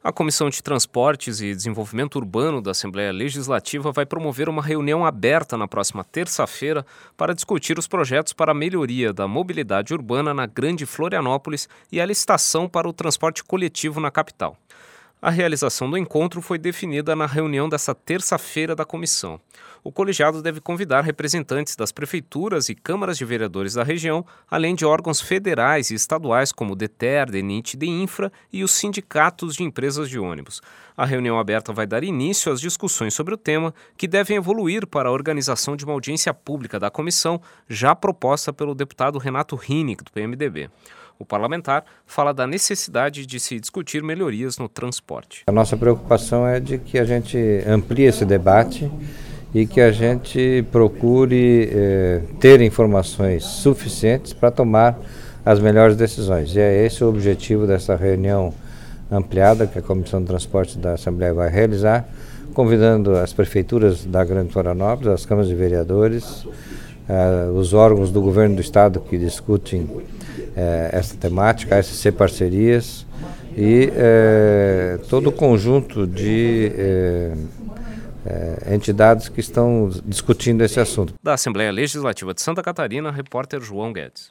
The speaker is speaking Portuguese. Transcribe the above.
A Comissão de Transportes e Desenvolvimento Urbano da Assembleia Legislativa vai promover uma reunião aberta na próxima terça-feira para discutir os projetos para a melhoria da mobilidade urbana na Grande Florianópolis e a licitação para o transporte coletivo na capital. A realização do encontro foi definida na reunião desta terça-feira da comissão. O colegiado deve convidar representantes das prefeituras e câmaras de vereadores da região, além de órgãos federais e estaduais como o DETER, DENIT e DEINFRA e os sindicatos de empresas de ônibus. A reunião aberta vai dar início às discussões sobre o tema, que devem evoluir para a organização de uma audiência pública da comissão, já proposta pelo deputado Renato Rinnig, do PMDB. O parlamentar fala da necessidade de se discutir melhorias no transporte. A nossa preocupação é de que a gente amplie esse debate e que a gente procure ter informações suficientes para tomar as melhores decisões. E é esse o objetivo dessa reunião ampliada que a Comissão de Transporte da Assembleia vai realizar, convidando as prefeituras da Grande Florianópolis, as câmaras de vereadores, os órgãos do governo do estado que discutem essa temática, a SC Parcerias e todo o conjunto de entidades que estão discutindo esse assunto. Da Assembleia Legislativa de Santa Catarina, repórter João Guedes.